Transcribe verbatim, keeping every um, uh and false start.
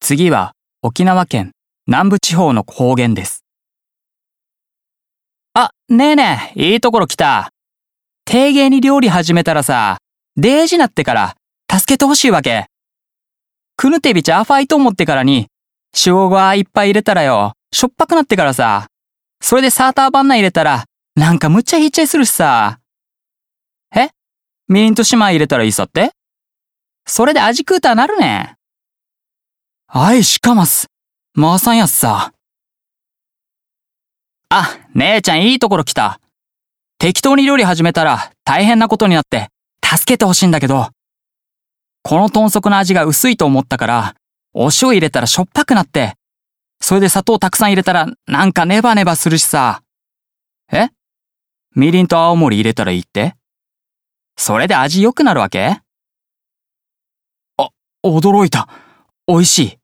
次は沖縄県南部地方の方言です。あ、ねえねえ、いいところ来た。定芸に料理始めたらさ、デージなってから助けてほしいわけ。くぬてびちゃあファイと思ってからに、塩がいっぱい入れたらよ、しょっぱくなってからさ、それでサーターバンナ入れたら、なんかむっちゃひっちゃいするしさ。え？みりんと姉妹入れたらいいさって？それで味食うたらなるねん。あいしかます。まーさんやっさ。あ、姉ちゃんいいところ来た。適当に料理始めたら大変なことになって助けてほしいんだけど、この豚足の味が薄いと思ったから、お塩入れたらしょっぱくなって、それで砂糖たくさん入れたらなんかネバネバするしさ。え？みりんと青森入れたらいいって？それで味良くなるわけ？あ、驚いた。美味しい。